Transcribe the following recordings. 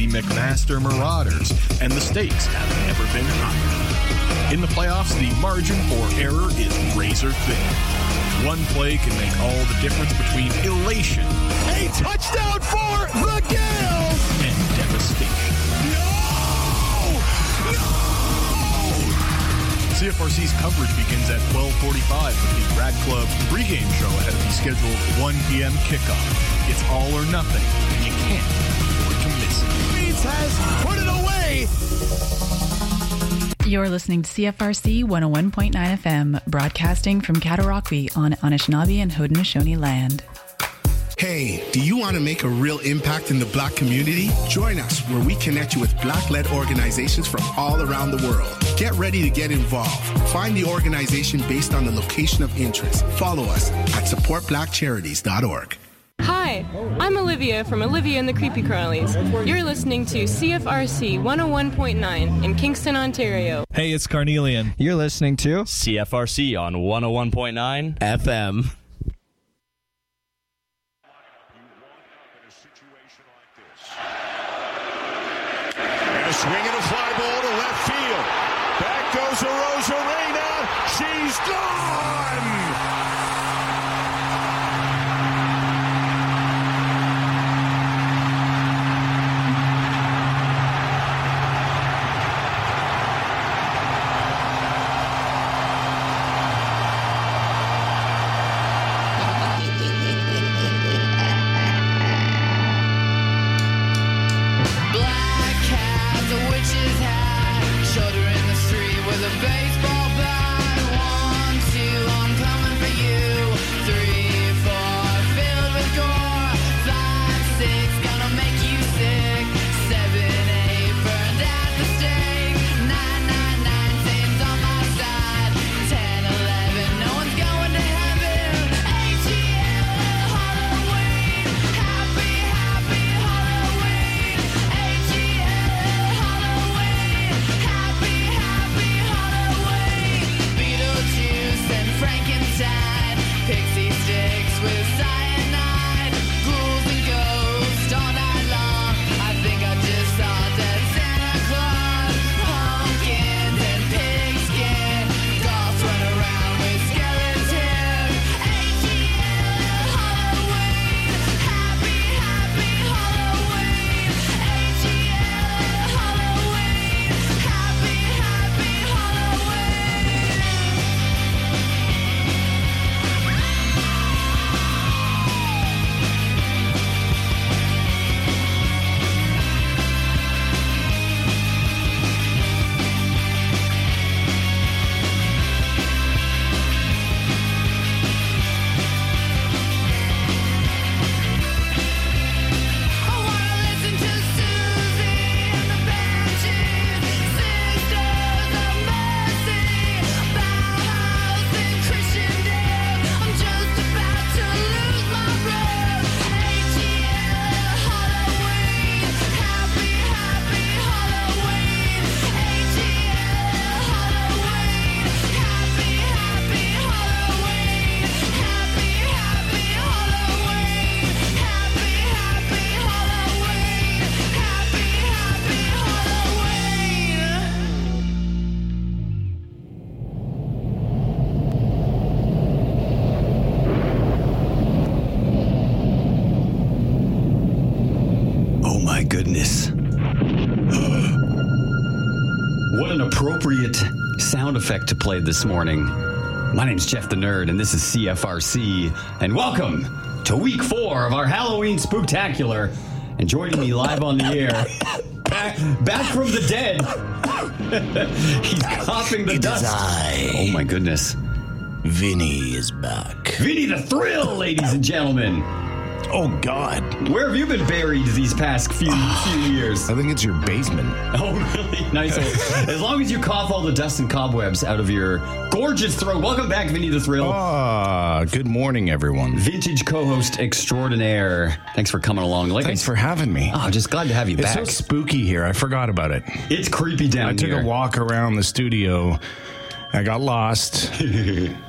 McMaster Marauders, and the stakes have never been higher. In the playoffs, the margin for error is razor thin. One play can make all the difference between elation, a touchdown for the Gales, and devastation. CFRC's coverage begins at 12:45 with the Rad Club pregame show ahead of the scheduled 1 p.m. kickoff. It's all or nothing, and you can't afford to miss it. Beats has put it away. You're listening to CFRC 101.9 FM, broadcasting from Cataraqui on Anishinaabe and Haudenosaunee land. Hey, do you want to make a real impact in the Black community? Join us where we connect you with Black-led organizations from all around the world. Get ready to get involved. Find the organization based on the location of interest. Follow us at supportblackcharities.org. Hi, I'm Olivia from Olivia and the Creepy Crawlies. You're listening to CFRC 101.9 in Kingston, Ontario. Hey, it's Carnelian. You're listening to CFRC on 101.9 FM. A swing and a fly ball to left field. Back goes Arozarena. She's gone! Baseball bat, 1, 2, I'm coming for you. 3, 4, filled with gore. 5, 6, gonna make you sick. 7, 8, burned at the stake. 9, 9, 9, Satan's on my side. 10, 11, no one's going to heaven. ATL, Halloween. Happy, happy Halloween. ATL, Halloween. Happy, happy Beetlejuice and Frankenstein, pixie sticks with cyanide, ghouls and ghosts all night long. I think I just saw dead Santa Claus, pumpkins and pigskin, golfs run around with skeletons. ATL Halloween, happy, happy Halloween. ATL Halloween, happy, happy Halloween. I wanna listen to Susie and the Banshees, Sisters of Mercy, Bauhaus and Christian Dale. I'm just about to lose my breath. ATL Halloween, happy, happy Halloween. ATL Halloween, happy, happy Halloween. Happy, happy Halloween. Happy, happy Halloween. Happy, happy Halloween. Oh my goodness. What an appropriate sound effect to play this morning. My name's Jeff the Nerd, and this is CFRC. And welcome to week 4 of our Halloween Spooktacular. And joining me live on the air, back from the dead. He's coughing the dust. Oh my goodness. Vinny is back. Vinny the Thrill, ladies and gentlemen. Oh, God. Where have you been buried these past few years? I think it's your basement. Oh, really? Nice. As long as you cough all the dust and cobwebs out of your gorgeous throat. Welcome back, Vinny the Thrill. Good morning, everyone. Vintage co-host extraordinaire. Thanks for coming along. Thanks for having me. Oh, just glad to have you back. It's so spooky here. I forgot about it. It's creepy down here. I took a walk around the studio. I got lost.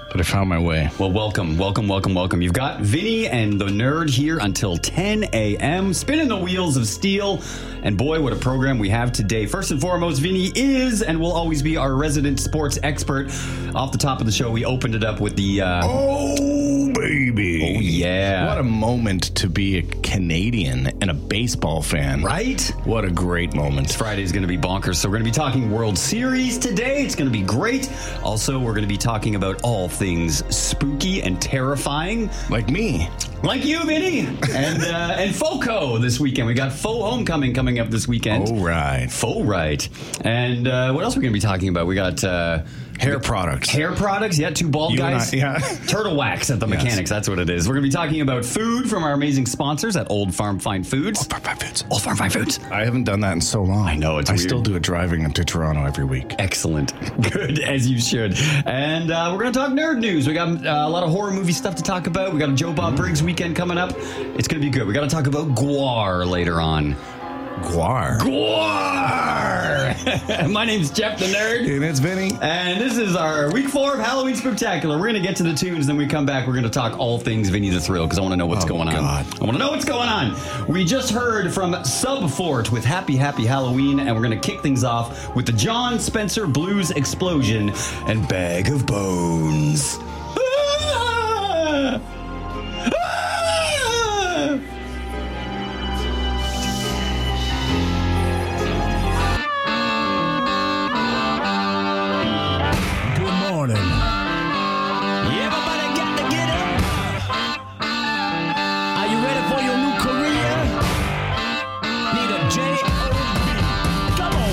but I found my way. Well, welcome. You've got Vinny and the Nerd here until 10 a.m., spinning the wheels of steel. And boy, what a program we have today. First and foremost, Vinny is and will always be our resident sports expert. Off the top of the show, we opened it up with the... Oh, baby. Oh, yeah. What a moment to be a Canadian and a baseball fan. Right? What a great moment. Friday's going to be bonkers, so we're going to be talking World Series today. It's going to be great. Also, we're going to be talking about all things spooky and terrifying. Like me. Like you, Vinny. And FOCO this weekend. We got Faux Homecoming coming up this weekend. Oh, right. Faux right. And what else are we going to be talking about? We got... hair products. Hair products, yeah, two bald You guys. and I, yeah. Turtle wax at the mechanics, that's what it is. We're going to be talking about food from our amazing sponsors at Old Farm Fine Foods. Old Farm Fine Foods. Old Farm Fine Foods. I haven't done that in so long. I know, it's I weird. still do it driving to Toronto every week. Excellent. Good, as you should. And we're going to talk nerd news. We got a lot of horror movie stuff to talk about. We got a Joe Bob Briggs weekend coming up. It's going to be good. We got to talk about GWAR later on. GWAR. GWAR! My name's Jeff the Nerd. And it's Vinny. And this is our week 4 of Halloween Spooktacular. We're going to get to the tunes, then we come back. We're going to talk all things Vinny the Thrill, because I want to know what's going on. I want to know what's going on. We just heard from Subfort with Happy Happy Halloween, and we're going to kick things off with the John Spencer Blues Explosion and Bag of Bones. Ah! Ah! Everybody got to get up. Are you ready for your new career? Need a J-O-B. Come on.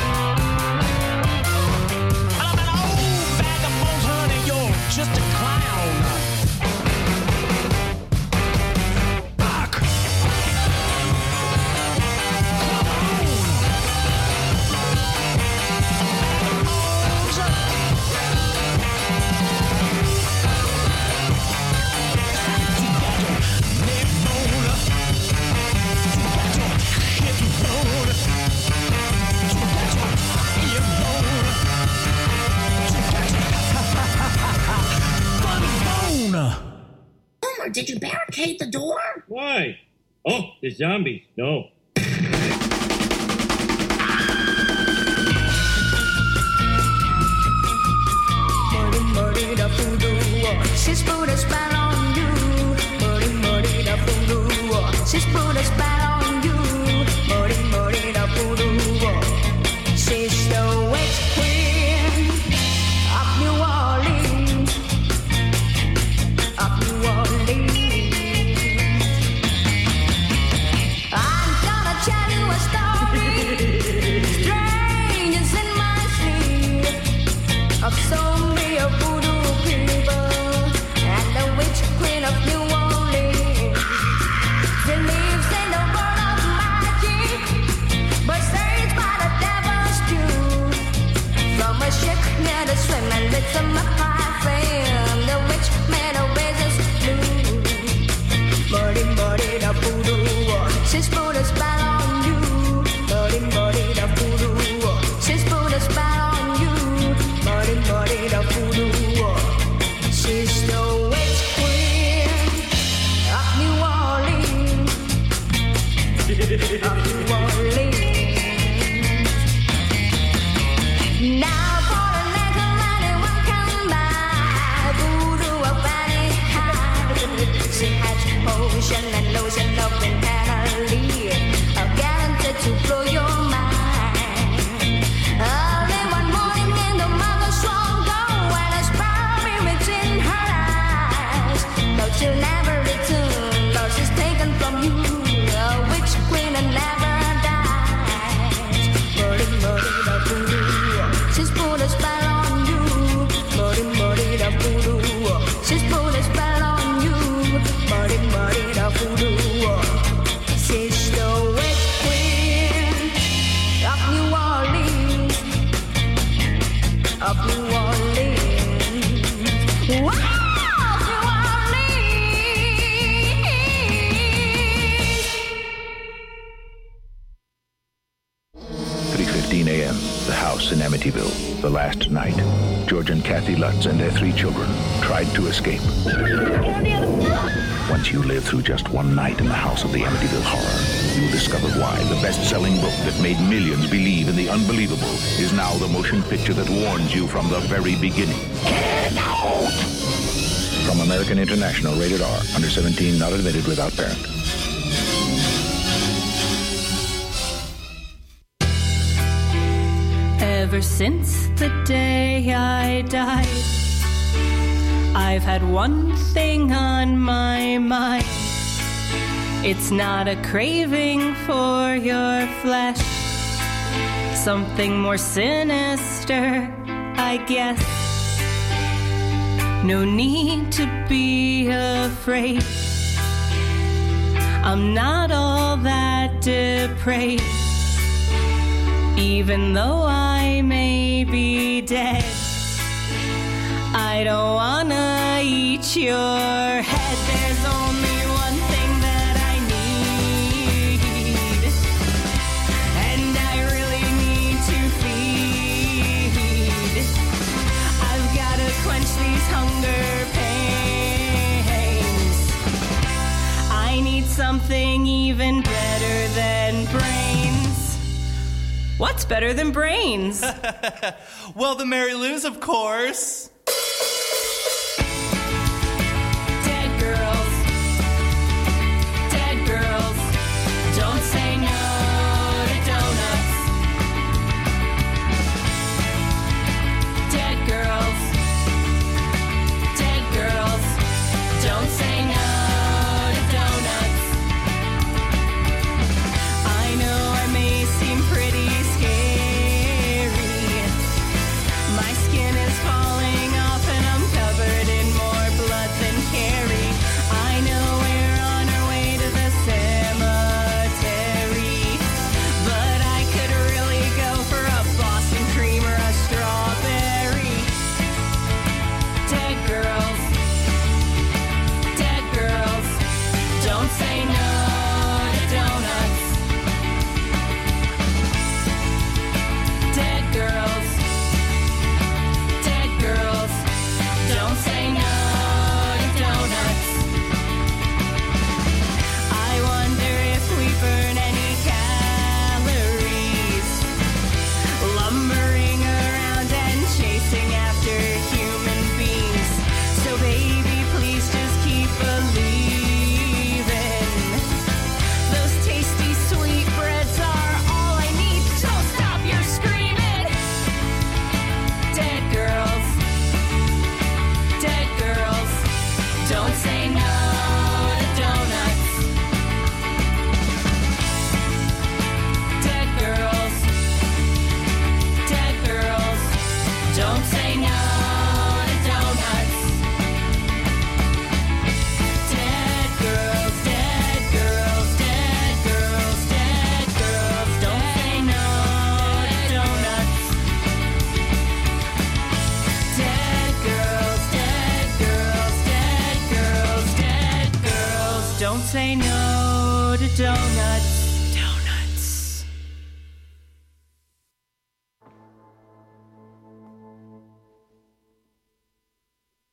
just a clown. Did you barricade the door? Why? Oh, the zombies. No. She's put a spell on you. She's put a spell on you. She's the witch queen of New Orleans. I'm gonna tell you a story. Strangers in my sleep of so many voodoo people and the witch queen of New Orleans. She lives in the world of magic, but saved by the devil's stew. From a ship near the swim and with some high fame, the witch made a wizard's blue. Body da voodoo, she's put a spell on you. Body da voodoo, she's put a spell on you. Body da voodoo, she's the witch queen of New Orleans. Of New Orleans. Now for a nickel anyone can buy voodoo of any kind. She has potion and lotion of entirely guaranteed to blow your mind. Early one morning in the mother's strong glow and a spirit in her eyes. Though she'll never return, though she's taken from you, a witch queen and never dies. Body da voodoo, she's put a spell on you. Body da voodoo, she's put a spell on you. Body da voodoo, she's the witch queen of New Orleans. Of New Orleans. Wow, New Orleans. 3:15 a.m. The house in Amityville. The last night. George and Kathy Lutz and their 3 children tried to escape. Once you live through just one night in the house of the Amityville Horror, you'll discover why the best-selling book that made millions believe in the unbelievable is now the motion picture that warns you from the very beginning. Get out! From American International, rated R, under 17, not admitted without parent. Ever since the day I died, I've had one thing on my mind. It's not a craving for your flesh, something more sinister, I guess. No need to be afraid, I'm not all that depraved. Even though I may be dead, I don't wanna eat your head. There's only one thing that I need, and I really need to feed. I've gotta quench these hunger pains. I need something even better than brains. What's better than brains? Well, the Mary Lou's, of course. Dead girls, don't say no to donuts. Dead girls, don't say no to donuts. I know I may seem pretty scary. My skin is falling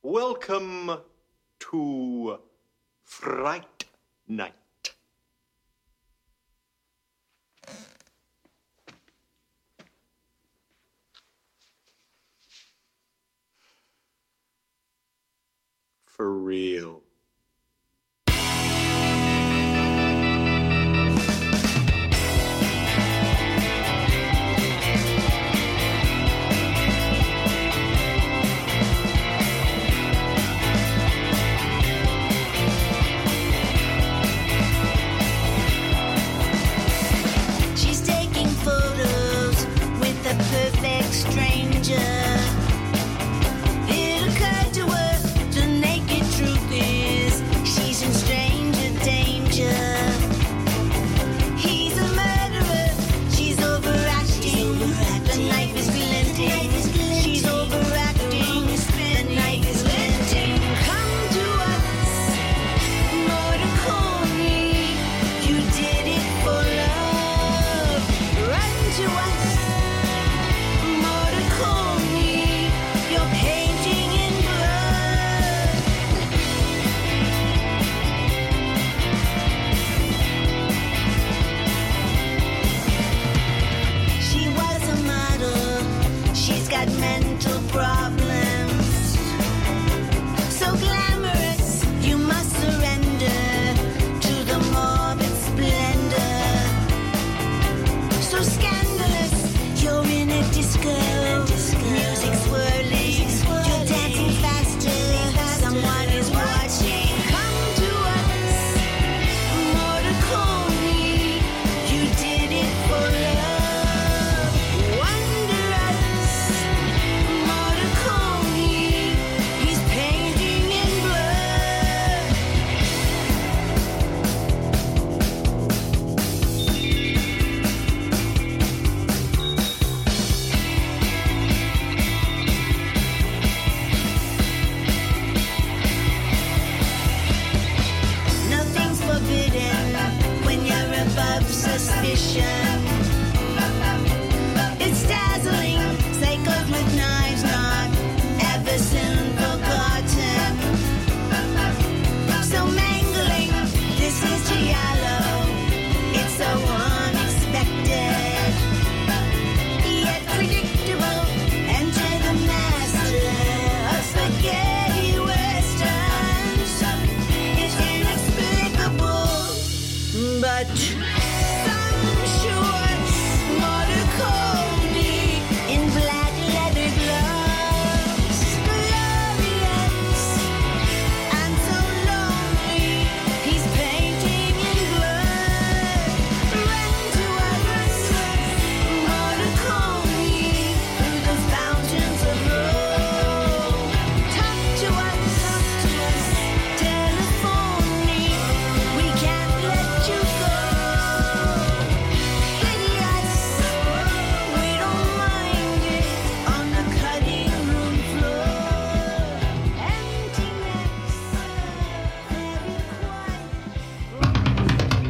Welcome to Fright Night. For real. She's taking photos with a perfect stranger. It occurred to her the naked truth is she's in stranger danger. He's a murderer, she's overacting. The knife is glinting. She's overacting. The knife is glinting. Come to us, Morricone. You did it for love. Run to us, Morricone. You're painting in blood. She was a model. She's got mental problems. So glamorous, you must surrender to the morbid splendor. So scandalous, you're in a disco. Music swirling, you're dancing faster. Someone is watching. Come to us, Morricone. You did it for love. Wonder us, Morricone. He's painting in blood. Nothing's forbidden when you're above suspicion. It's dazzling, psychos with knives not ever soon forgotten. So mangling, this is giallo. It's so unexpected, yet predictable. Enter the master of spaghetti westerns. It's inexplicable, but sumptuous. Morricone in black leather gloves, glorious and so lonely. He's painting in blood. Run to us, Morricone, through the fountains of Rome. Talk to us, telephone me. We can't let you go. Pity us, we don't mind it. On the cutting room floor, emptiness, very quiet.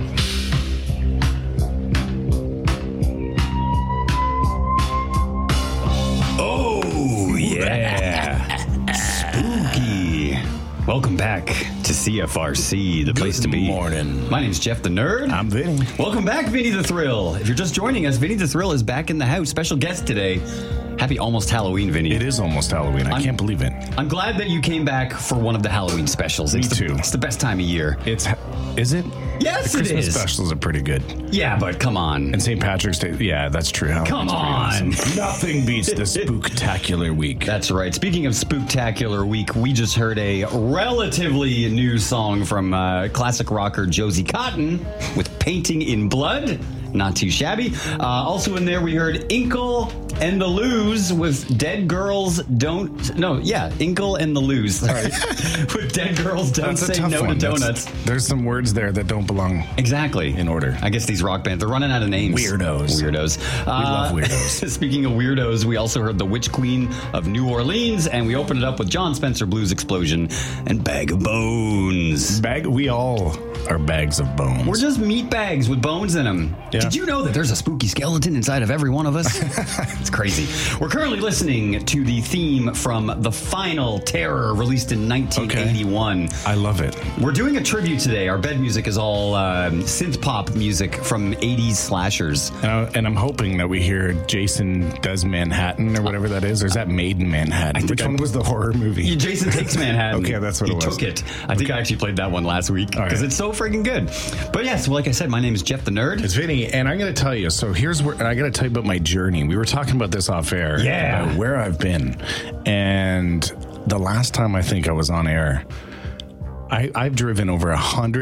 Oh, yeah. Spooky. Welcome back to CFRC, the place to be. Good morning. My name's Jeff the Nerd. I'm Vinny. Welcome back, Vinny the Thrill. If you're just joining us, Vinny the Thrill is back in the house. Special guest today. Happy almost Halloween, Vinny. It is almost Halloween. I can't believe it. I'm glad that you came back for one of the Halloween specials. Me too. It's the best time of year. Is it? Yes, the it Christmas is. specials are pretty good. Yeah, but come on. And St. Patrick's Day. Yeah, that's true. Come on. Nothing beats the spooktacular week. That's right. Speaking of spooktacular week, we just heard a relatively new song from classic rocker Josie Cotton with Painting in Blood. Not too shabby. Also in there, we heard Inkle and the Lose with Dead Girls Don't... No, yeah, Inkle and the Lose. Sorry. With Dead Girls Don't That's a Say tough No one. to Donuts. There's some words there that don't belong Exactly. in order. I guess these rock bands, they're running out of names. Weirdos. We love weirdos. Speaking of weirdos, we also heard the Witch Queen of New Orleans, and we opened it up with John Spencer Blues Explosion and Bag of Bones. We all are bags of bones. We're just meat bags with bones in them. Yeah. Did you know that there's a spooky skeleton inside of every one of us? It's crazy. We're currently listening to the theme from The Final Terror, released in 1981. Okay. I love it. We're doing a tribute today. Our bed music is all synth pop music from 80s slashers. And I'm hoping that we hear Jason Does Manhattan or whatever that is. Or is that Made in Manhattan? Which one was the horror movie? Jason Takes Manhattan. Okay, that's what it was. He took it. I think I actually played that one last week because it's so freaking good. But yes, like I said, my name is Jeff the Nerd. It's Vinny, and I'm going to tell you. So here's where I got to tell you about my journey. We were talking about this off air. Yeah. About where I've been. And the last time I think I was on air, I've driven over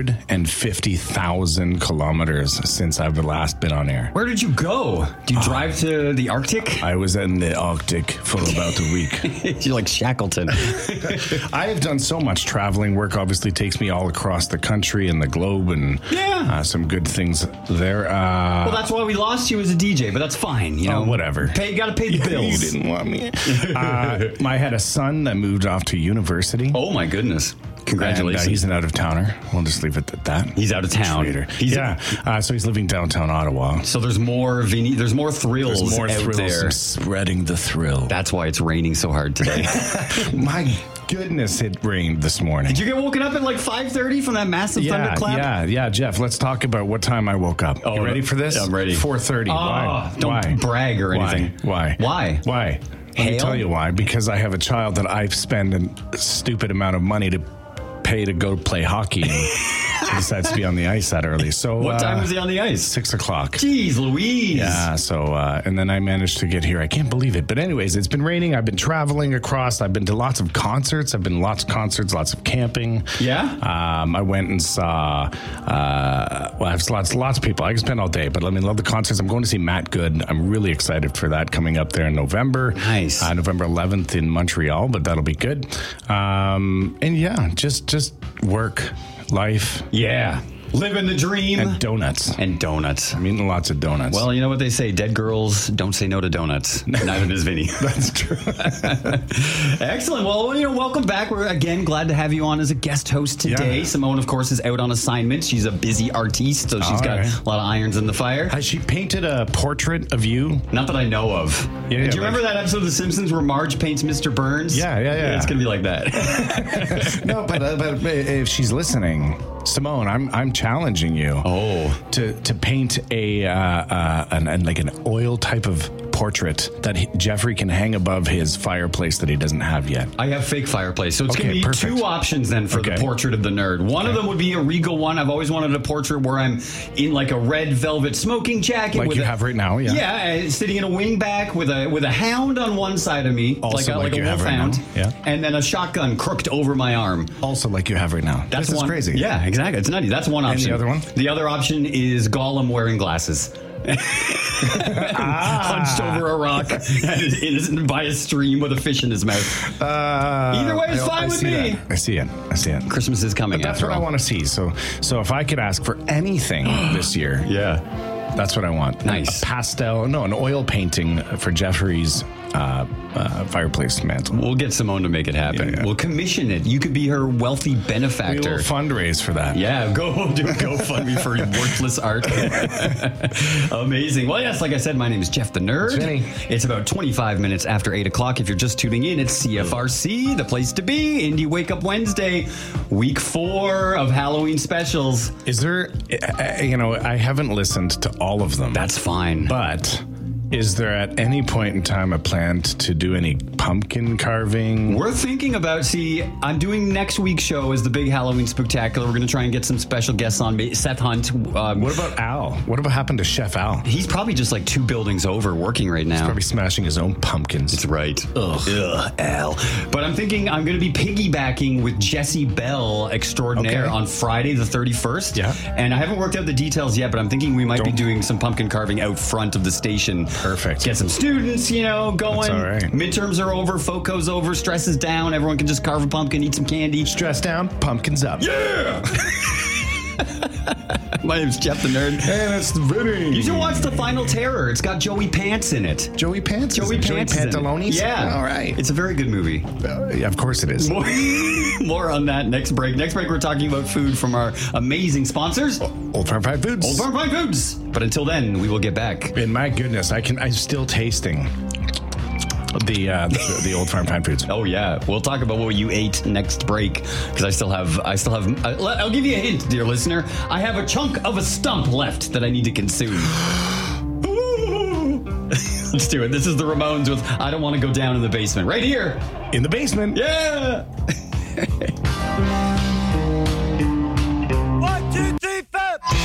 150,000 kilometers since I've last been on air. Where did you go? Did you drive to the Arctic? I was in the Arctic for about a week. You're like Shackleton. I have done so much traveling. Work obviously takes me all across the country and the globe, and some good things there. Well, that's why we lost you as a DJ, but that's fine. You know, whatever. You got to pay the bills. You didn't want me. I had a son that moved off to university. Oh my goodness. Congratulations. And, he's an out-of-towner. We'll just leave it at that. He's out of town. So he's living downtown Ottawa. So there's more thrills out there. I'm spreading the thrill. That's why it's raining so hard today. My goodness, it rained this morning. Did you get woken up at like 5:30 from that massive thunderclap? Yeah, Jeff, let's talk about what time I woke up. You ready for this? I'm ready. 4:30. Why? Don't brag or anything. Why? Let me tell you why. Because I have a child that I've spent a stupid amount of money to pay to go play hockey. And he decides to be on the ice that early. So what time was he on the ice? 6 o'clock. Jeez Louise. Yeah. So and then I managed to get here. I can't believe it. But anyways, it's been raining. I've been traveling across. I've been to lots of concerts. Lots of camping. Yeah. I went and saw. I have lots of people. I can spend all day, but I love the concerts. I'm going to see Matt Good. I'm really excited for that coming up there in November. Nice. November 11th in Montreal, but that'll be good. And yeah, just work, life. Yeah. Living the dream. And donuts. I'm eating lots of donuts. Well, you know what they say, dead girls don't say no to donuts. Neither does Vinny. That's true. Excellent. Well, welcome back. We're again glad to have you on as a guest host today. Yeah. Simone, of course, is out on assignment. She's a busy artiste, so she's got a lot of irons in the fire. Has she painted a portrait of you? Not that I know of. Do you remember that episode of The Simpsons where Marge paints Mr. Burns? Yeah. It's going to be like that. No, but if she's listening, Simone, I'm challenging you to paint an oil type of portrait that Jeffrey can hang above his fireplace that he doesn't have yet. I have fake fireplace, so it's going to be two options then for the portrait of the nerd. One of them would be a regal one. I've always wanted a portrait where I'm in like a red velvet smoking jacket, like you have right now. Yeah, sitting in a wingback with a hound on one side of me, also like a wolfhound, and then a shotgun crooked over my arm, also like you have right now. That's one. Crazy. Yeah, exactly. It's nutty. That's one option. And the other one? The other option is Gollum wearing glasses. Hunched over a rock and by a stream with a fish in his mouth. Either way is fine with me. I see it. Christmas is coming. But that's what I want to see. So if I could ask for anything this year, that's what I want. Nice. An oil painting for Jeffrey's fireplace mantle. We'll get Simone to make it happen. We'll commission it. You could be her wealthy benefactor. We will fundraise for that. Yeah, go do a GoFundMe for worthless art. Amazing. Well, yes, like I said, my name is Jeff the Nerd. It's about 25 minutes after 8 o'clock. If you're just tuning in, it's CFRC, the place to be. Indie Wake Up Wednesday, week 4 of Halloween specials. Is there, I haven't listened to all of them. That's fine. But is there at any point in time a plan to do any pumpkin carving? We're thinking about, I'm doing next week's show as the big Halloween Spooktacular. We're going to try and get some special guests on. Seth Hunt. What about Al? What happened to Chef Al? He's probably just like 2 buildings over working right now. He's probably smashing his own pumpkins. That's right. Ugh, Al. But I'm thinking I'm going to be piggybacking with Jesse Bell extraordinaire on Friday the 31st. Yeah. And I haven't worked out the details yet, but I'm thinking we might be doing some pumpkin carving out front of the station. Perfect. Get some students, going. That's all right. Midterms are over, FOCO's over, stress is down. Everyone can just carve a pumpkin, eat some candy. Stress down, pumpkins up. Yeah! My name's Jeff the Nerd. And it's Vinny. You should watch The Final Terror. It's got Joey Pants in it. Joey Pants? Joey Pantalones? Yeah. All right. It's a very good movie. Of course it is. More on that next break. Next break, we're talking about food from our amazing sponsors. Old Farm Fried Foods. Old Farm Fried Foods. But until then, we will get back. And my goodness, I'm still tasting the Old Farm Fried Foods. Oh yeah, we'll talk about what you ate next break because I still have. I'll give you a hint, dear listener. I have a chunk of a stump left that I need to consume. Let's do it. This is the Ramones with "I Don't Want to Go Down in the Basement." Right here in the basement. Yeah. 1, 2, 3, 4.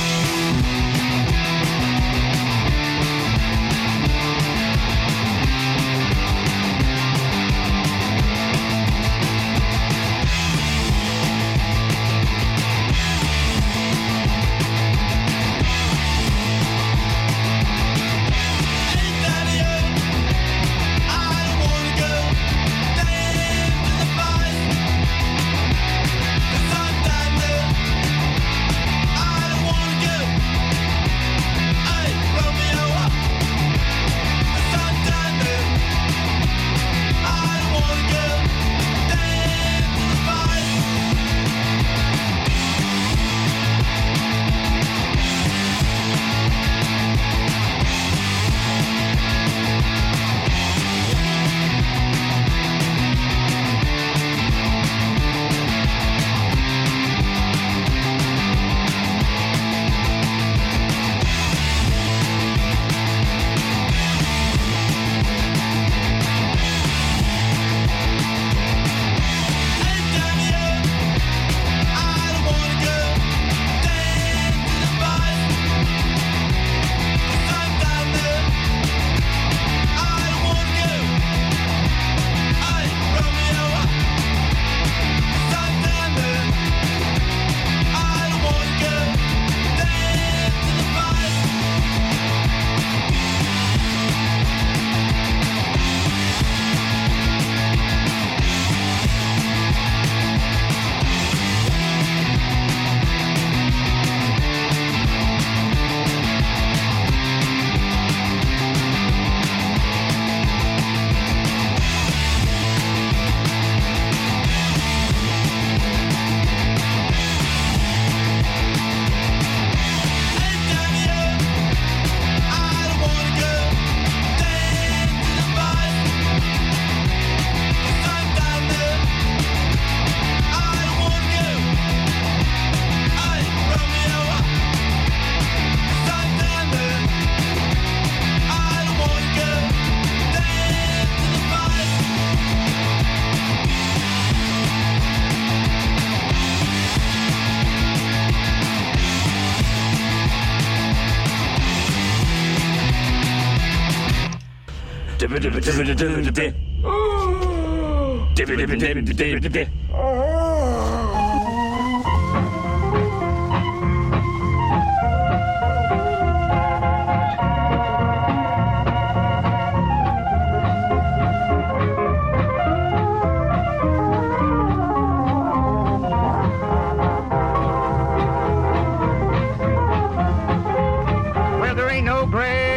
Well, there ain't no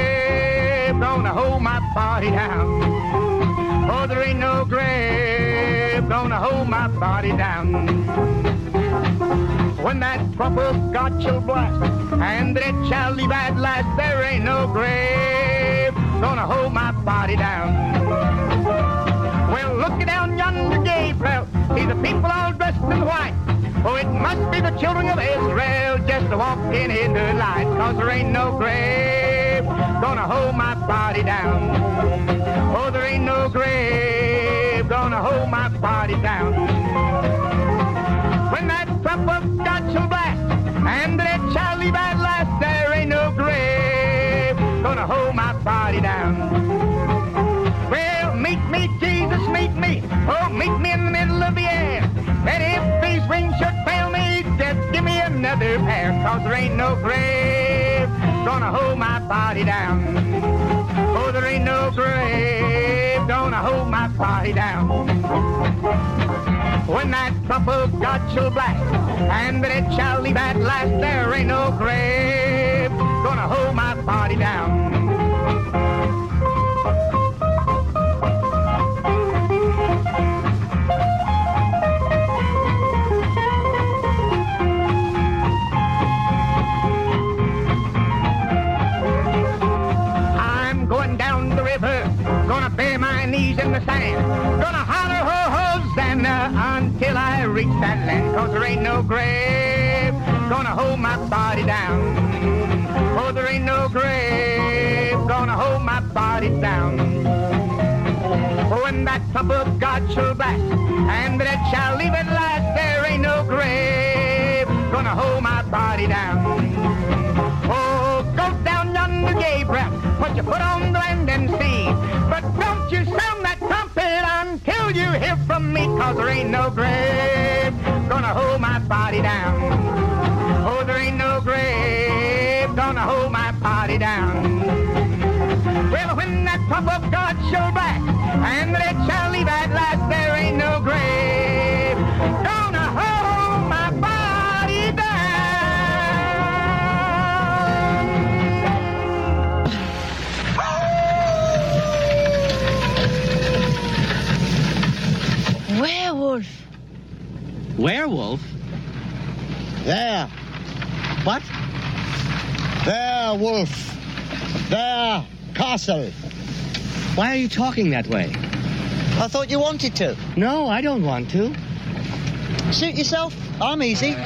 grave gonna hold my body down. Oh, there ain't no grave gonna hold my body down. When that trumpet got shall blast, and that shall leave at last, there ain't no grave gonna hold my body down. Well, look down yonder Gabriel, see the people all dressed in white. Oh, it must be the children of Israel just walking in the light, 'cause there ain't no grave gonna hold my body down. Oh, there ain't no grave gonna hold my body down. When that trumpet got shall blast, and that shall leave at last, there ain't no grave gonna hold my body down. Well, meet me, Jesus, meet me. Oh, meet me in the middle of the air. And if these wings should fail me, just give me another pair, 'cause there ain't no grave gonna hold my body down. Oh, there ain't no grave gonna hold my body down. When that of God shall blast, and that it shall leave at last. There ain't no grave gonna hold my body down. I'm going down the river, gonna bury my knees in the sand, gonna holler ho Hosanna until I reach that land, 'cause there ain't no grave gonna hold my body down. Oh, there ain't no grave gonna hold my body down. Oh, when that trump of God shall blast, and that it shall leave at last, there ain't no grave gonna hold my body down. Oh, go down yonder, Gabriel, put your foot on the land and see, but don't you sound that trumpet until you hear from me, 'cause there ain't no grave gonna hold my body down. Oh, there ain't no grave gonna hold my body down. Well, when that trump of God shall blast, and that it shall leave at last, there ain't no grave gonna hold my body down. Werewolf. Werewolf? There. What? There, wolf. There, castle. Why are you talking that way? I thought you wanted to. No, I don't want to. Suit yourself. I'm easy.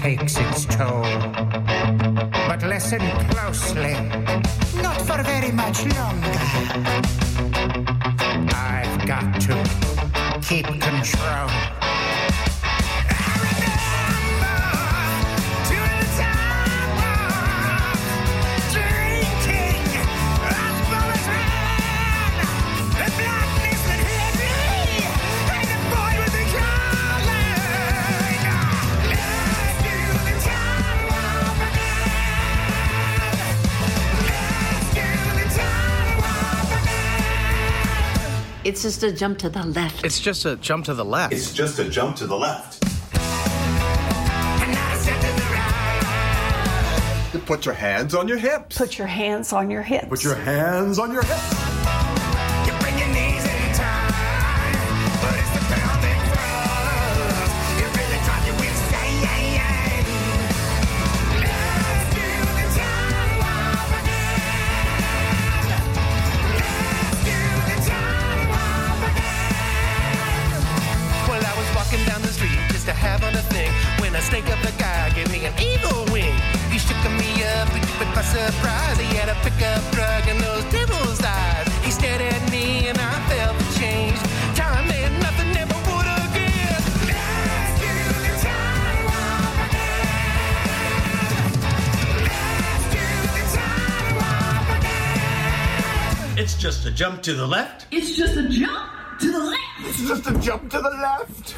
takes its toll. But listen closely, not for very much longer. I've got to keep control. It's just a jump to the left. It's just a jump to the left. It's just a jump to the left. You put your hands on your hips. Put your hands on your hips. Put your hands on your hips. You bring your knees in time, but it's the pelvic thrust. You really drive you insane. Let's do the time warp again. Let's do the time warp again. Well, I was walking down the street just to have on a thing when a snake of a guy gave me an eagle wing. He shook me up, but by surprise, he had a pickup truck and those devil's eyes. He stared at me and I felt the change. Time and nothing ever would again. Let's do the time warp again. Let's do the time warp again. It's just a jump to the left. It's just a jump to the left. It's just a jump to the left.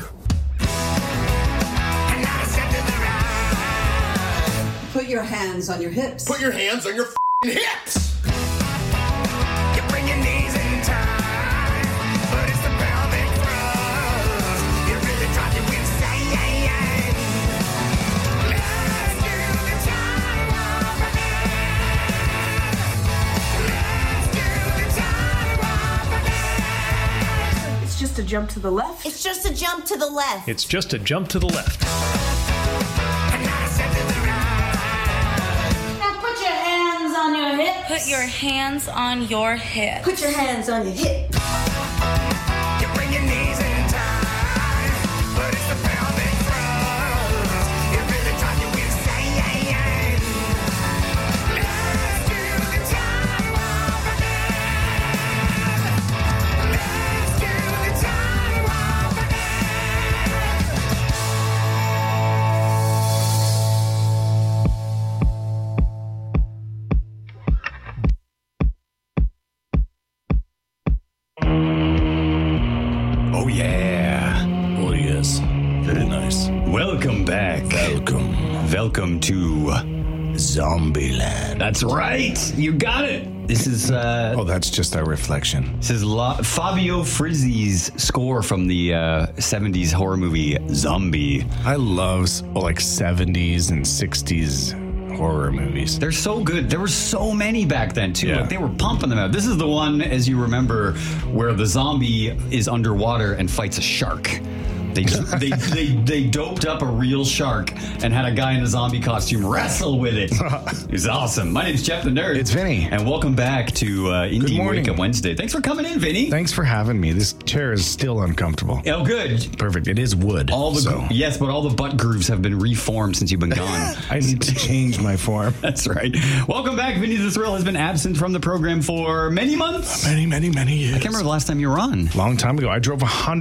And I said to the right. Put your hands on your hips. Put your hands on your hips. You bring your knees in time, but it's the pelvic thrust. You really drive you insane. Let's do the time warp again. Let's do the time warp again. It's just a jump to the left. It's just a jump to the left. It's just a jump to the left. And I said to the right. Now put your hands on your hips. Put your hands on your hips. Put your hands on your hips. You bring your knees in time, but it's the pelvic thrust. You really drive you insane. Let's do the time warp again. Let's do the time warp Oh, yeah. Oh, yes. Very nice. Welcome back. Welcome to Zombieland. That's right. You got it. This is oh, that's just our reflection. This is Fabio Frizzi's score from the 70s horror movie Zombie. I love like 70s and 60s horror movies. They're so good. There were so many back then too. Yeah. Like they were pumping them out. This is the one, as you remember, where the zombie is underwater and fights a shark. They doped up a real shark and had a guy in a zombie costume wrestle with it. It was awesome. My name's Jeff the Nerd. It's Vinny. And welcome back to Indie Wake Up Wednesday. Thanks for coming in, Vinny. Thanks for having me. This chair is still uncomfortable. Oh, good. Perfect. It is wood. Yes, but all the butt grooves have been reformed since you've been gone. I need to change my form. That's right. Welcome back. Vinny the Thrill has been absent from the program for many months. Many years. I can't remember the last time you were on. Long time ago. I drove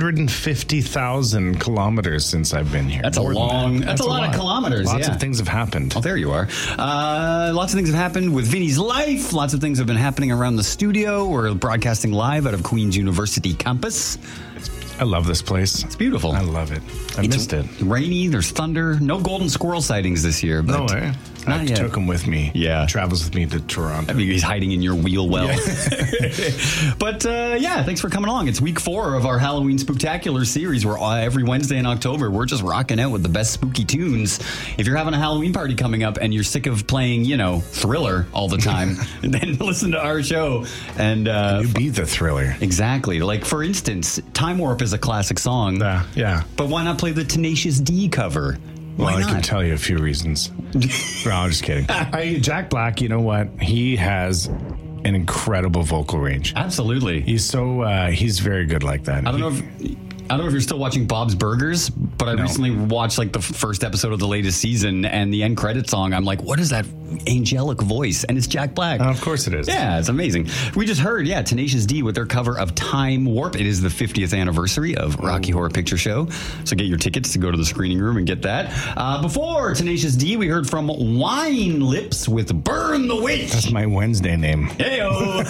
150,000 kilometers since I've been here. That's a lot of kilometers. Lots of things have happened. Oh, there you are. Lots of things have happened with Vinny's life. Lots of things have been happening around the studio. We're broadcasting live out of Queen's University campus. I love this place. It's beautiful. I love it. I missed it. Rainy. There's thunder. No golden squirrel sightings this year. But no way. I took him with me. Yeah. Travels with me to Toronto. I mean, he's hiding in your wheel well. Yeah. But thanks for coming along. It's week 4 of our Halloween Spooktacular series. We're every Wednesday in October, we're just rocking out with the best spooky tunes. If you're having a Halloween party coming up and you're sick of playing, Thriller all the time, then listen to our show. And you beat the Thriller. Exactly. Like, for instance, Time Warp is a classic song. Yeah. But why not play the Tenacious D cover? Well, I can tell you a few reasons. No, I'm just kidding. Jack Black, you know what? He has an incredible vocal range. Absolutely. He's very good like that. I don't know if you're still watching Bob's Burgers, but but I recently watched like the first episode of the latest season, and the end credit song. I'm like, what is that angelic voice? And it's Jack Black. Of course it is. Yeah, it's amazing. We just heard, Tenacious D with their cover of Time Warp. It is the 50th anniversary of Rocky Horror Picture Show. So get your tickets to go to the screening room and get that. Before Tenacious D, we heard from Wine Lips with Burn the Witch. That's my Wednesday name. Heyo.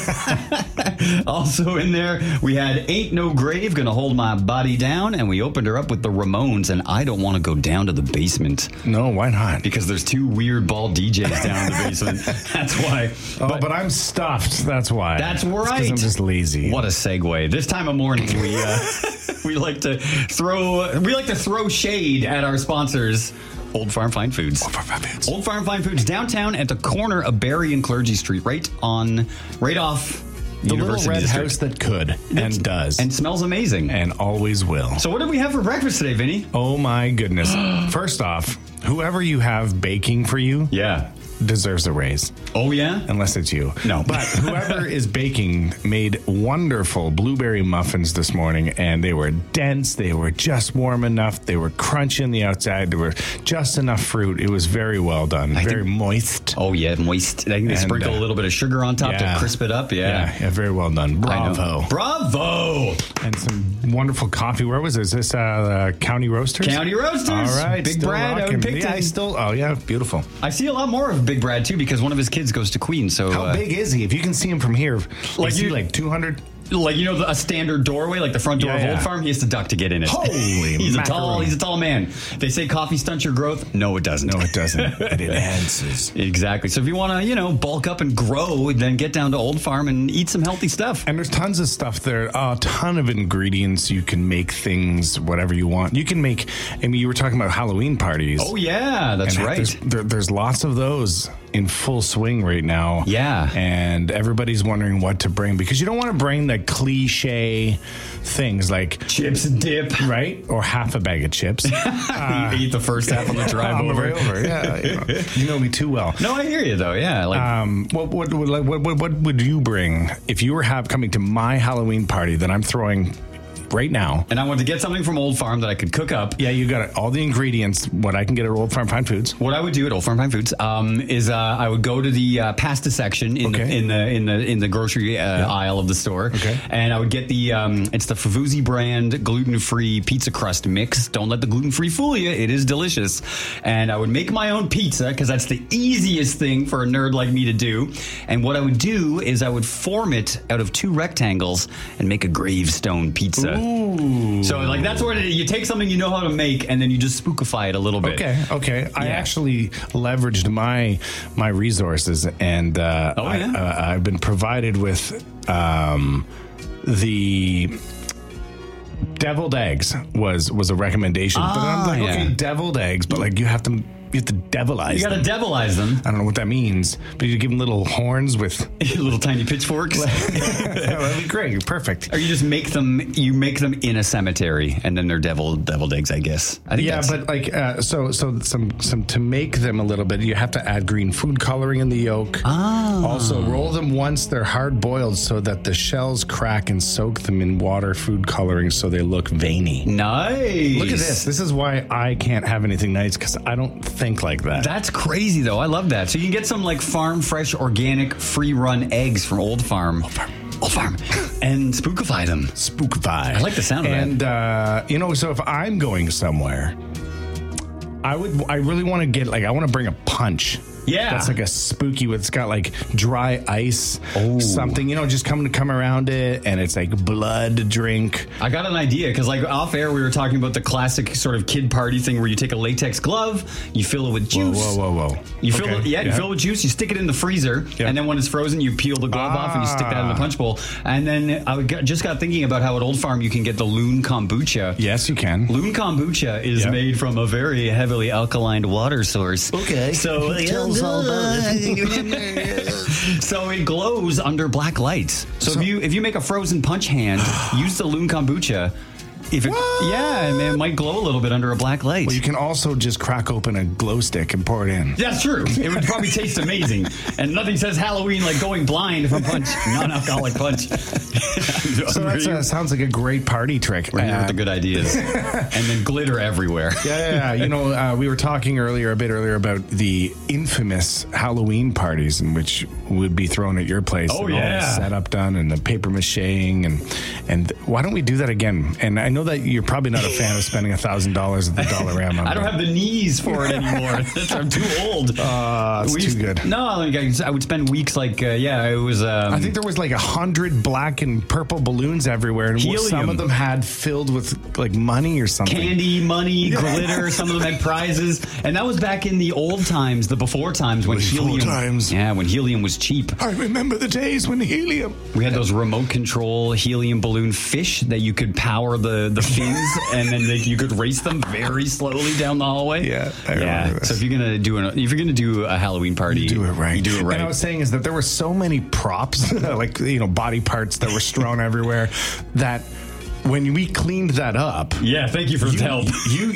Also in there, we had Ain't No Grave, Gonna Hold My Body Down, and we opened her up with the Ramones, and I Don't Want to Go Down to the Basement. No, why not? Because there's two weird bald DJs down in the basement. That's why. But I'm stuffed. That's why. That's right. Because I'm just lazy. What a segue. This time of morning, we like to throw shade at our sponsors. Old Farm Fine Foods. Old Farm Fine Foods downtown at the corner of Barry and Clergy Street, right off the University little red District. house that could and does. And smells amazing. And always will. So what did we have for breakfast today, Vinny? Oh my goodness. First off, whoever you have baking for you deserves a raise. Oh yeah? Unless it's you. No. But whoever is baking made wonderful blueberry muffins this morning, and they were dense, they were just warm enough, they were crunchy on the outside, there were just enough fruit. It was very well done. Very moist. Oh yeah, moist. I think they sprinkle a little bit of sugar on top to crisp it up. Yeah, very well done. Bravo. Bravo. And some wonderful coffee. Where was this? Is this County Roasters? County Roasters. All right. Big Brad out in Picton. Oh yeah, beautiful. I see a lot more of Big Brad too, because one of his kids goes to Queen. So how big is he? If you can see him from here, is he like 200? Like, a standard doorway, like the front door of Old Farm, he has to duck to get in it. Holy he's a tall man. They say coffee stunts your growth. No, it doesn't. No, it doesn't. It enhances. Exactly. So if you want to, bulk up and grow, then get down to Old Farm and eat some healthy stuff. And there's tons of stuff there. A ton of ingredients. You can make things, whatever you want. You can make, you were talking about Halloween parties. Oh, yeah, that's right. There's lots of those in full swing right now. Yeah. And everybody's wondering what to bring, because you don't want to bring the cliche things like chips and dip, right? Or half a bag of chips. You eat the first half on the drive on the over. way over. Yeah, you know me too well. No, I hear you though. Yeah. What would you bring if you were coming to my Halloween party that I'm throwing right now? And I want to get something from Old Farm that I could cook up. Yeah, you got all the ingredients. What I can get at Old Farm Fine Foods. What I would do at Old Farm Fine Foods is I would go to the pasta section in the grocery aisle of the store. Okay. And I would get it's the Favuzzi brand gluten-free pizza crust mix. Don't let the gluten-free fool you. It is delicious. And I would make my own pizza, because that's the easiest thing for a nerd like me to do. And what I would do is I would form it out of two rectangles and make a gravestone pizza. Ooh. So that's where you take something you know how to make, and then you just spookify it a little bit. Okay. I actually leveraged my resources, and I've been provided with the deviled eggs was a recommendation. But I'm like, okay, deviled eggs, but you have to devilize them. You got to devilize them. I don't know what that means, but you give them little horns with little tiny pitchforks. That'd be great. Perfect. Or you just make them in a cemetery, and then they're deviled eggs, I guess. I think but so some to make them a little bit, you have to add green food coloring in the yolk. Also roll them once they're hard boiled so that the shells crack, and soak them in water food coloring so they look veiny. Nice. Look at this. This is why I can't have anything nice, because I don't think like that. That's crazy though. I love that. So you can get some farm fresh organic free run eggs from Old Farm. Old Farm. And spookify them. Spookify. I like the sound of that. And so if I'm going somewhere, I really want to get I want to bring a punch. Yeah. That's a spooky, it's got dry ice, something, just come around it, and it's blood drink. I got an idea, because off air we were talking about the classic sort of kid party thing where you take a latex glove, you fill it with juice. Whoa. You fill it, you fill it with juice, you stick it in the freezer, and then when it's frozen, you peel the glove off and you stick that in the punch bowl. And then I just got thinking about how at Old Farm you can get the Loon Kombucha. Yes, you can. Loon Kombucha is made from a very heavily alkaline water source. Okay. So so it glows under black lights. So if you make a frozen punch hand, use the Loon Kombucha, it might glow a little bit under a black light. Well, you can also just crack open a glow stick and pour it in. That's true. It would probably taste amazing. And nothing says Halloween like going blind from punch, non-alcoholic punch. So that sounds like a great party trick. We're here with the good ideas. And then glitter everywhere. Yeah. You know, we were talking a bit earlier about the infamous Halloween parties in which would be thrown at your place. Oh, and all the setup done and the paper macheing and why don't we do that again? And I know that you're probably not a fan of spending $1,000 at the Dollarama. I don't have the knees for it anymore. I'm too old. It's too good. No, I would spend weeks it was. I think there was like 100 black and purple balloons everywhere, and some of them had filled with like money or something. Candy, money, glitter. Some of them had prizes, and that was back in the old times, the before times when helium. Yeah, when helium was cheap. I remember the days when helium. We had those remote control helium balloon fish that you could power the fins, and then you could race them very slowly down the hallway. Yeah, I remember this. So if you're gonna do a Halloween party, you do it right. You do it right. And I was saying is that there were so many props, like body parts that were strewn everywhere, that when we cleaned that up. Yeah, thank you for the help.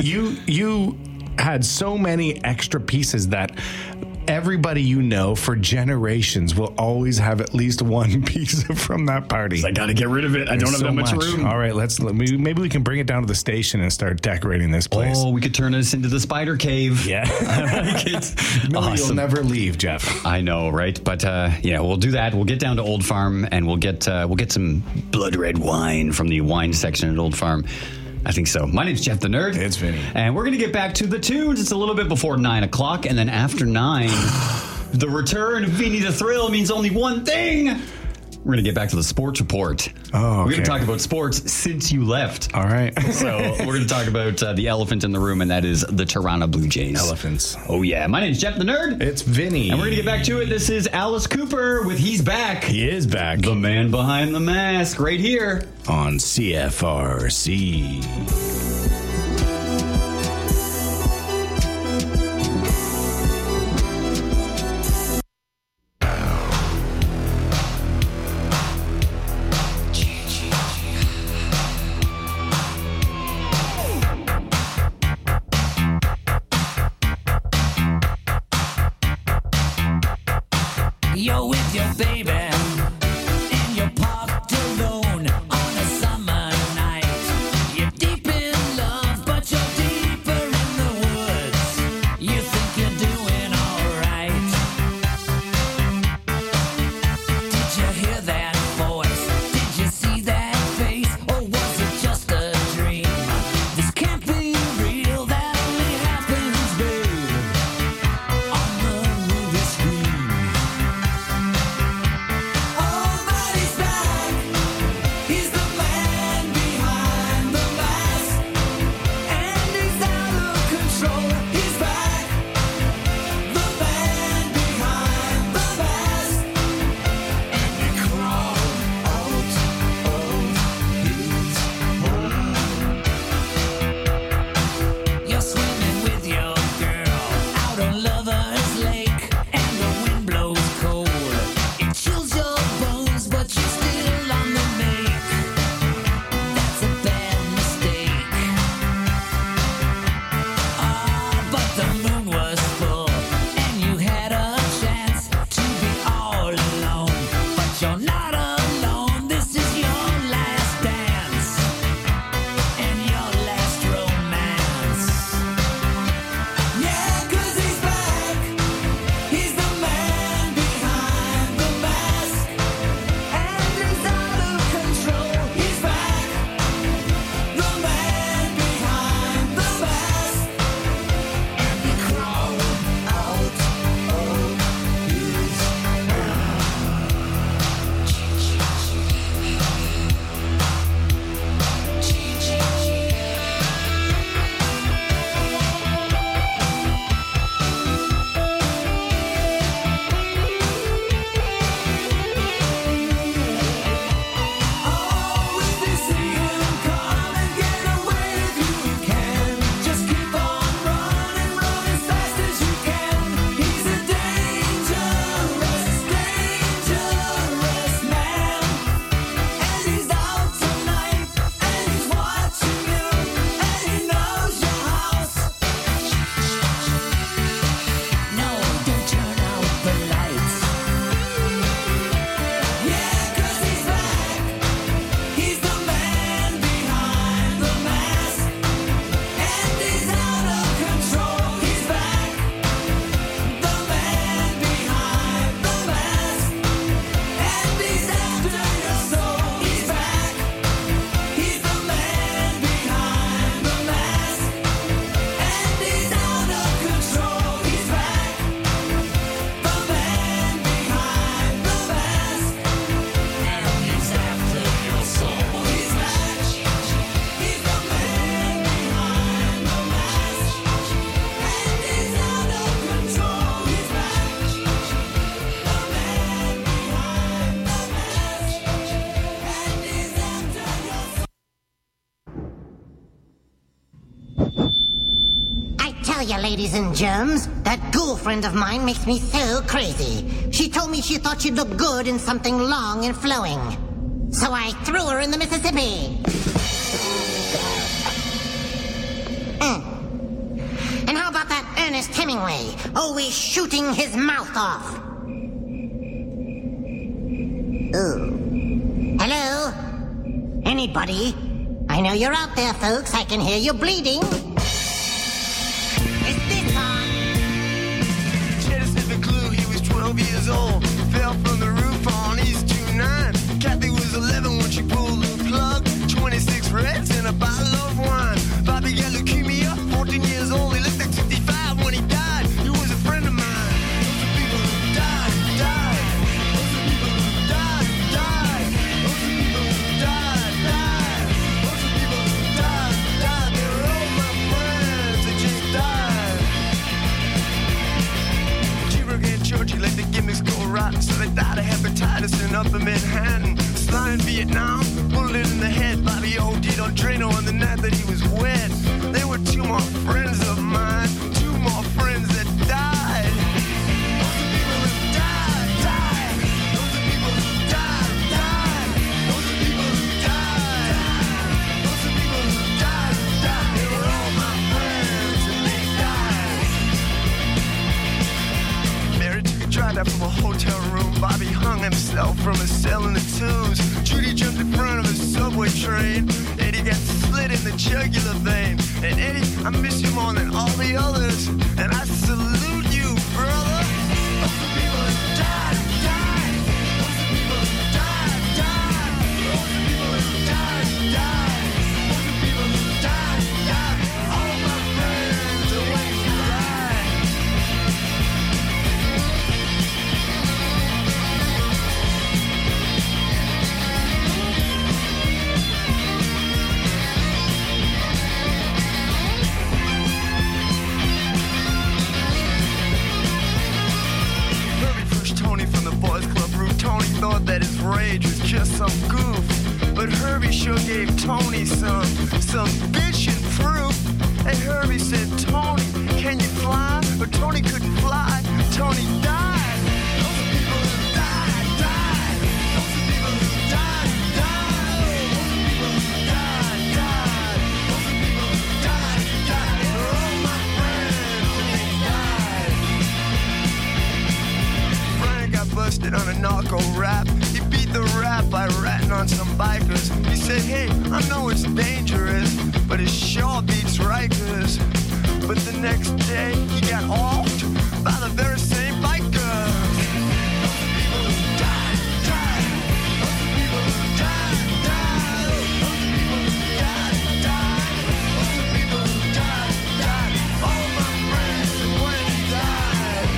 You had so many extra pieces that everybody for generations will always have at least one piece from that party. I got to get rid of it. I don't have that much room. All right, maybe we can bring it down to the station and start decorating this place. Oh, we could turn this into the spider cave. Yeah. Awesome. You'll never leave, Jeff. I know, right? But we'll do that. We'll get down to Old Farm and we'll get some blood red wine from the wine section at Old Farm. I think so. My name's Jeff the Nerd. It's Vinny. And we're going to get back to the tunes. It's a little bit before 9 o'clock. And then after 9, the return of Vinny the Thrill means only one thing. We're going to get back to the sports report. Oh, okay. We're going to talk about sports since you left. All right. So we're going to talk about the elephant in the room, and that is the Toronto Blue Jays. Elephants. Oh, yeah. My name's Jeff the Nerd. It's Vinny. And we're going to get back to it. This is Alice Cooper with He's Back. He is back. The man behind the mask right here on CFRC. You're with your baby, and you're parked alone on a summer night. You're deep in love, but you're deeper in the woods. You think you're doing alright. Did you hear that voice? Did you see that face? Or was it just a dream? This can't be real, that only happens, babe, on the movie screen. ladies and germs. That girlfriend of mine makes me so crazy. She told me she thought she'd look good in something long and flowing. So I threw her in the Mississippi. And how about that Ernest Hemingway, always shooting his mouth off? Ooh. Hello? Anybody? I know you're out there, folks. I can hear you bleeding. Is this on? Cheddar sniffed a clue, he was 12 years old. Fell from the roof on East 29. Kathy was 11 when she pulled the plug. 26 Reds and a bottle of wine. Bobby got leukemia, 14 years old. He looked like 65 when he died. He was a friend of mine. Those are people who died. Those are people who died. Those are people who died. Those are people who died. They were all my friends, they just died. Cheever and Georgie let the gimmicks go rotten, so they died of hepatitis in Upper Manhattan. Sly in Vietnam, bullet in the head. Bobby OD'd on Drano on the night that he was wed. They were two more friends of mine, two more friends that died. Those are people who died. Those are people who died. Those are people who died. Those are people who died. They were all my friends and they died. Mary took a drive out from a hotel room. Bobby hung himself from a cell in the Tubes. Judy jumped in front of a subway train. Eddie got split in the jugular vein. And Eddie, I miss you more than all the others. And I salute you, brother. Those are people who died. Those are people who died. Those are people who died. Those are people who died. All of my friends are waiting to die. Tony from the Boys Club roof. Tony thought that his rage was just some goof, but Herbie sure gave Tony some bitchin' proof. And Herbie said, Tony, can you fly? But Tony couldn't fly. Tony died. Those are people who died. Those are people who died. Those are people who died. Those are people who died. They're all my friends and they died. Brian got busted on a narco rap. He beat the rap by ratting on some bikers. He said, hey, I know it's dangerous, but it sure beats Rikers. But the next day, he got offed by the very same bikers. Those are people who died. Those are people who died. Those are people who died. Those are people who died. All my friends when he died.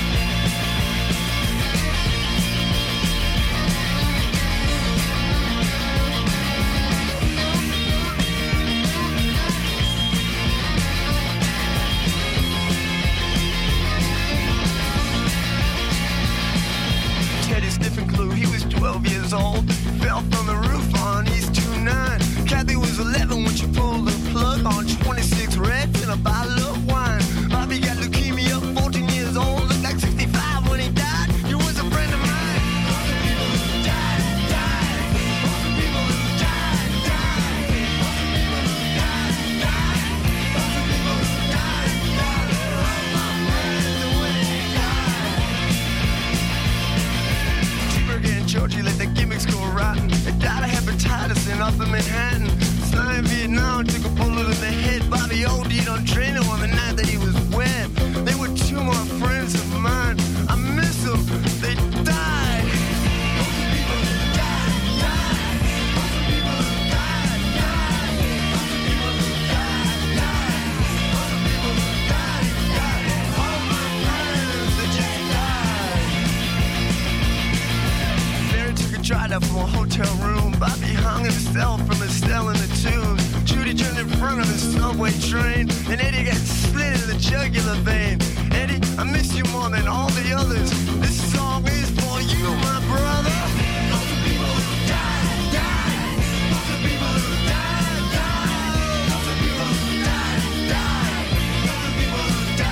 Teddy sniffing glue, he was 12 years old. Fell from the roof on East 29. Kathy was 11 when she pulled the plug on 26 Reds and a bottle of wine. Bobby got leukemia, 14 years old. Looked like 65 when he died. He was a friend of mine. Those are people who died. Those are people who died. Those are people who died. Those are people who died. They're all my friends and when they died. Cheever and Georgie let the gimmicks go rotten. They died of hepatitis in Upper Manhattan. Sly in Vietnam took a bullet in the head. Bobby OD'd on Drano on the night that he was wed. They were two more friends of mine. I miss them. They died. Those are people who died. Those are people who died. Those are people who died. Those are people who died. All my friends, they just died. Mary took a drive out from a hotel room. Bobby hung himself from a cell in the Tubes. Judy jumped in front of a subway train. And Eddie got split in the jugular vein. Eddie, I miss you more than all the others. This song is for you, my brother. Those are people who died. Those are people who died. Those are people who died. Those are people who died.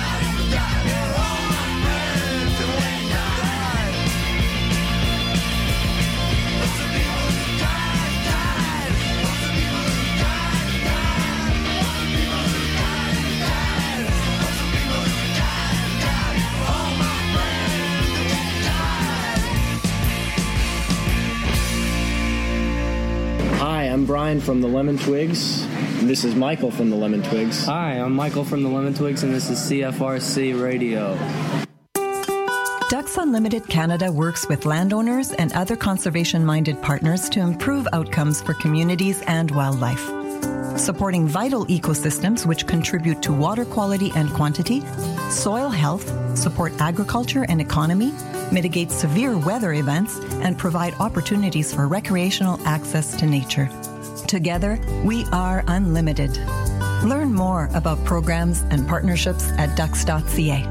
Brian from the Lemon Twigs. This is Michael from the Lemon Twigs. Hi, I'm Michael from the Lemon Twigs, and this is CFRC Radio. Ducks Unlimited Canada works with landowners and other conservation-minded partners to improve outcomes for communities and wildlife. Supporting vital ecosystems which contribute to water quality and quantity, soil health, support agriculture and economy, mitigate severe weather events, and provide opportunities for recreational access to nature. Together, we are unlimited. Learn more about programs and partnerships at ducks.ca.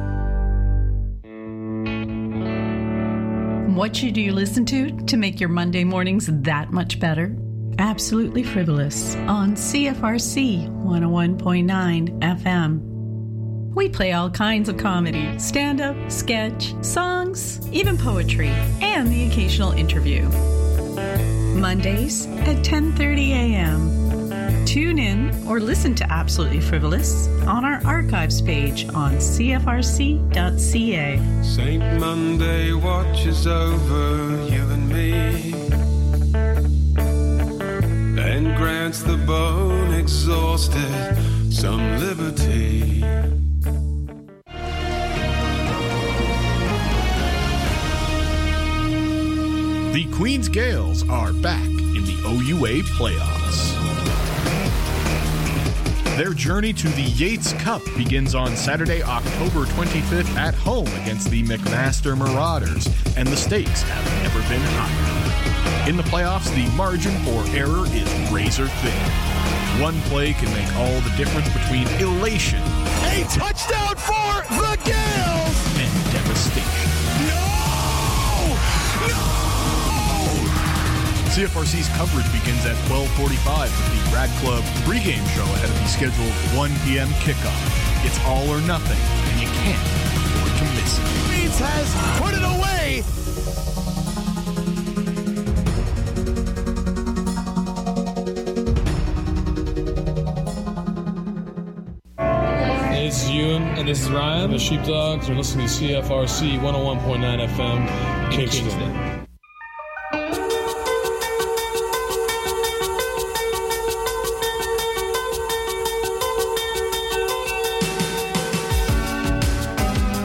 What should you listen to make your Monday mornings that much better? Absolutely Frivolous on CFRC 101.9 FM. We play all kinds of comedy, stand-up, sketch, songs, even poetry, and the occasional interview. Mondays at 10:30 a.m. Tune in or listen to Absolutely Frivolous on our archives page on cfrc.ca. Saint Monday watches over you and me, and grants the bone exhausted some liberty. The Queens Gales are back in the OUA playoffs. Their journey to the Yates Cup begins on Saturday, October 25th at home against the McMaster Marauders, and the stakes have never been higher. In the playoffs, the margin for error is razor thin. One play can make all the difference between elation, A touchdown for the Gales! and devastation. CFRC's coverage begins at 12:45 with the Rad Club pregame show ahead of the scheduled 1 p.m. kickoff. It's all or nothing, and you can't afford to miss it. Leeds has put it away! This is Ewan, and this is Ryan. The Sheepdogs are listening to CFRC 101.9 FM, Kingston.